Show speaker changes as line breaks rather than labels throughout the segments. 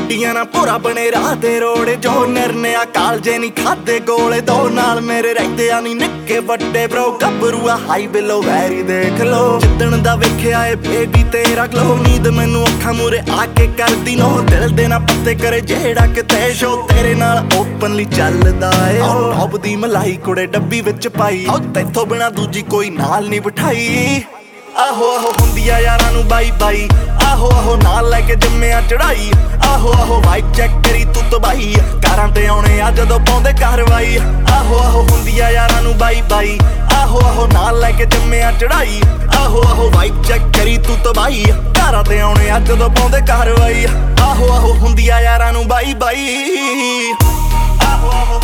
ਗੱਡੀਆਂ ਨਾ ਪੂਰਾ ਬਣੇ ਰਾਹ ਦੇ ਰੋੜੇ ਜੋ ਨਿਰਨਿਆ ਕਾਲਜੇ ਨਹੀਂ ਖਾਦੇ ਗੋਲੇ ਦੋ ਨਾਲ ਮੇਰੇ ਰਹਿੰਦੇ ਆ ਨਹੀਂ ਨਿੱਕੇ ਵੱਡੇ ਬ్రో ਗੱਭਰੂਆ ਹਾਈ ਬਿਲੋ ਵੈਰੀ ਦੇਖ ਲੋ ਜਿੱਦਣ ਦਾ ਵੇਖਿਆ ਏ ਬੇਬੀ ਤੇਰਾ ਗਲੋ ਨੀਂਦ ਮੈਨੂੰ ਅੱਖਾਂ ਮੂਰੇ ਆ ਕੇ ਕਰਦੀ ਨੋ ਦਿਲ ਦੇ ਨਾ ਪੱਤੇ ਕਰੇ ਜਿਹੜਾ ਕਿਤੇ ਸ਼ੋ ਤੇਰੇ ਨਾਲ ਓਪਨਲੀ ਚੱਲਦਾ ਏ ਟੌਪ ਦੀ ਮਲਾਈ ਕੁੜੇ ਡੱਬੀ ਵਿੱਚ ਪਾਈ ਤੈਥੋਂ ਬਿਨਾ ਦੂਜੀ ਕੋਈ ਨਾਲ ਨਹੀਂ ਬਿਠਾਈ ਆਹੋ ਆਹੋ ਹੁੰਦੀ ਆ ਯਾਰਾਂ ਨੂੰ ਬਾਈ ਬਾਈ ਆਹੋ ਆਹੋ ਨਾਲ ਲੈ ਕੇ ਜੰਮਿਆ ਚੜਾਈ ਆਹੋ ਆਹੋ ਵਾਈਕ ਚੈੱਕ ਕਰੀ ਤੂੰ ਤਬਾਈ ਕਾਰਾਂ ਤੇ ਆਉਣੇ ਆ ਜਦੋਂ ਪਾਉਂਦੇ ਕਾਰਵਾਈ ਆਹੋ ਆਹੋ ਹੁੰਦੀ ਆ ਯਾਰਾਂ ਨੂੰ ਬਾਈ ਬਾਈ ਆਹੋ ਆਹੋ ਨਾਲ ਲੈ ਕੇ ਜੰਮਿਆ ਚੜਾਈ ਆਹੋ ਆਹੋ ਵਾਈਕ ਚੈੱਕ ਕਰੀ ਤੂੰ ਤਬਾਈ ਕਾਰਾਂ ਤੇ ਆਉਣੇ ਆ ਜਦੋਂ ਪਾਉਂਦੇ ਕਾਰਵਾਈ ਆਹੋ ਆਹੋ ਹੁੰਦੀ ਆ ਯਾਰਾਂ ਨੂੰ ਬਾਈ ਬਾਈ ਆਹੋ ਆਹੋ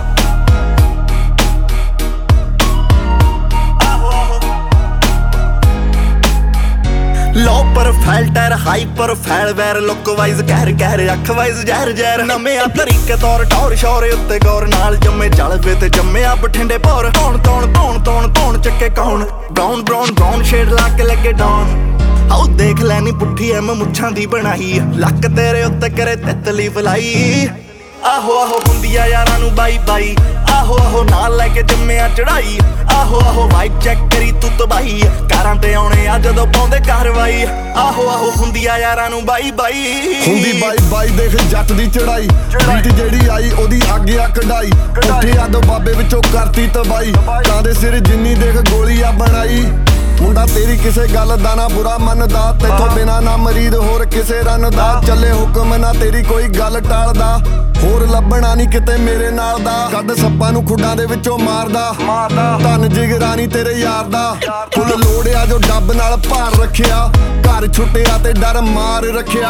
ਲੋ ਪ੍ਰੋਫਾਈਲ ਟੈਰ ਹਾਈ ਪ੍ਰੋਫਾਈਲ ਵੈਰ ਲੁੱਕ ਵਾਈਜ਼ ਕਹਿਰ ਕਹਿਰ ਅੱਖ ਵਾਈਜ਼ ਜ਼ਹਿਰ ਜ਼ਹਿਰ ਨਵੇਂ ਤਰੀਕੇ ਤੌਰ ਟੌਰ ਸ਼ੌਰੇ ਉੱਤੇ ਗੌਰ ਨਾਲ ਜੰਮੇ ਜਲਵੇ ਤੇ ਜੰਮਿਆ ਬਠਿੰਡੇ ਪੌਰ ਧੌਣ ਧੌਣ ਧੌਣ ਧੌਣ ਧੌਣ ਚੱਕੇ ਕੌਣ ਬਰਾਊਨ ਬਰਾਊਨ ਬਰਾਊਨ ਸ਼ੇਡ ਲਾ ਕੇ ਲੱਗੇ ਡਾਊਨ ਆਓ ਦੇਖ ਲੈਣੀ ਪੁੱਠੀ ਐ ਮੈਂ ਮੁੱਛਾਂ ਦੀ ਬਣਾਈ ਲੱਕ ਤੇਰੇ ਉੱਤੇ ਕਰੇ ਤਿਤਲੀ ਫਲਾਈ ਆਹੋ ਆਹੋ ਹੁੰਦੀ ਆ ਯਾਰਾਂ ਨੂੰ ਬਾਈ ਬਾਈ ਆਹੋ ਆਹੋ ਨਾਲ ਲੈ ਕੇ ਜੰਮਿਆ ਚੜਾਈ ਆਹੋ ਆਹੋ ਵਾਈਕ ਚੈੱਕ ਕਰੀ ਤੂੰ ਤਬਾਈ ਕਾਰਾਂ ਤੇ ਆਉਣੇ ਆ ਜਦੋਂ ਪਾਉਂਦੇ ਕਾਰਵਾਈ ਆਹੋ ਆਹੋ ਹੁੰਦੀ ਆ ਯਾਰਾਂ ਨੂੰ ਬਾਈ ਬਾਈ
ਹੁੰਦੀ ਬਾਈ ਬਾਈ ਦੇਖ ਜੱਟ ਦੀ ਚੜਾਈ ਬੀਟ ਜਿਹੜੀ ਆਈ ਉਹਦੀ ਅੱਗੇ ਆ ਕਢਾਈ ਉੱਠੇ ਆ ਦੋ ਬਾਬੇ ਵਿੱਚੋਂ ਕਰਤੀ ਤਬਾਈ ਕਾਂ ਦੇ ਸਿਰ ਜਿੰਨੀ ਦੇਖ ਗੋਲੀ ਆ ਬਣਾਈ ਮੁੰਡਾ ਤੇਰੀ ਕਿਸੇ ਗੱਲ ਦਾ ਨਾ ਬੁਰਾ ਮੰਨਦਾ ਤੈਥੋਂ ਬਿਨਾ ਨਾ ਮਰੀਦ ਹੋਰ ਕਿਸੇ ਰਨ ਦਾ ਚੱਲੇ ਹੁਕਮ ਨਾ ਤੇਰੀ ਕੋਈ ਗੱਲ ਟਾਲਦਾ ਹੋਰ ਲੱਭਣਾ ਨਹੀਂ ਕਿਤੇ ਮੇਰੇ ਨਾਲ ਦਾ ਕੱਢ ਸੱਪਾਂ ਨੂੰ ਖੁੱਡਾਂ ਦੇ ਵਿੱਚੋਂ ਮਾਰਦਾ ਧੰਨ ਜਿਗਰਾਨੀ ਤੇਰੇ ਯਾਰ ਦਾ ਫੁੱਲ ਲੋੜਿਆ ਜੋ ਡੱਬ ਨਾਲ ਭਾਰ ਰੱਖਿਆ ਘਰ ਛੁੱਟਿਆ ਤੇ ਡਰ ਮਾਰ ਰੱਖਿਆ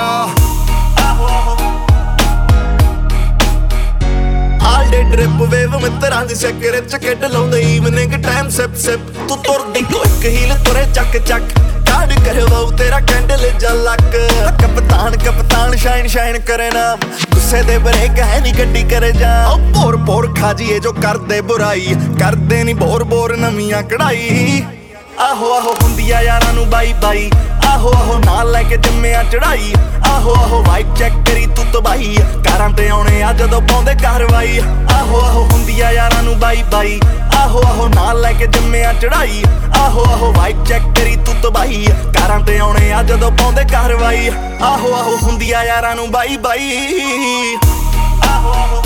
ਆਲ ਡੇ ਡ੍ਰਿਪ ਵੇਵ ਮਿੱਤਰਾਂ ਦੀ ਸ਼ੱਕਰ ਚ ਕਿੱਡ ਲਾਉਂਦੇ ਈਵਨਿੰਗ ਟਾਈਮ ਸਿਪ ਸਿਪ ਤੂੰ ਤੁਰਦੀ ਕੋਈ ਹੀਲ ਤੁਰੇ ਚੱਕ ਚੱਕ ਕਾਢ ਕਰਵਾਉ ਤੇਰਾ ਕੈਂਡਲ ਜਲਕ ਕਪਤਾਨ ਕਪਤਾਨ ਸ਼ਾਈਨ ਸ਼ਾਈਨ ਕਰੇ ਨਾ ਗੁੱਸੇ ਦੇ ਬ੍ਰੇਕ ਹੈ ਨੀ ਗੱਡੀ ਕਰੇ ਜਾ ਭੋਰ ਭੋਰ ਖਾਜੀਏ ਜੋ ਕਰਦੇ ਬੁਰਾਈ ਕਰਦੇ ਨੀ ਬੋਰ ਬੋਰ ਨਵੀਆਂ ਕਢਾਈ ਆਹੋ ਆਹੋ ਹੁੰਦੀ ਆ ਯਾਰਾਂ ਨੂੰ ਬਾਈ ਬਾਈ ਆਹੋ ਆਹੋ ਨਾਲ ਲੈ ਕੇ ਜੰਮਿਆ ਚੜਾਈ ਆਹੋ ਆਹੋ ਵਾਈਕ ਚੈੱਕ ਕਰੀ ਤੂੰ ਤਬਾਈ ਕਾਰਾਂ ਤੇ ਆਉਣੇ ਆ ਜਦੋਂ ਪਾਉਂਦੇ ਕਾਰਵਾਈ ਆਹੋ ਆਹੋ ਹੁੰਦੀ ਆ ਯਾਰਾਂ ਨੂੰ ਬਾਈ ਬਾਈ ਆਹੋ ਆਹੋ ਨਾਲ ਲੈ ਕੇ ਜੰਮਿਆ ਚੜਾਈ ਆਹੋ ਆਹੋ ਵਾਈਕ ਚੈੱਕ ਕਰੀ ਤੂੰ ਤਬਾਈ ਕਾਰਾਂ ਤੇ ਆਉਣੇ ਆ ਜਦੋਂ ਪਾਉਂਦੇ ਕਾਰਵਾਈ ਆਹੋ ਆਹੋ ਹੁੰਦੀ ਆ ਯਾਰਾਂ ਨੂੰ ਬਾਈ ਬਾਈ ਆਹੋ ਆਹੋ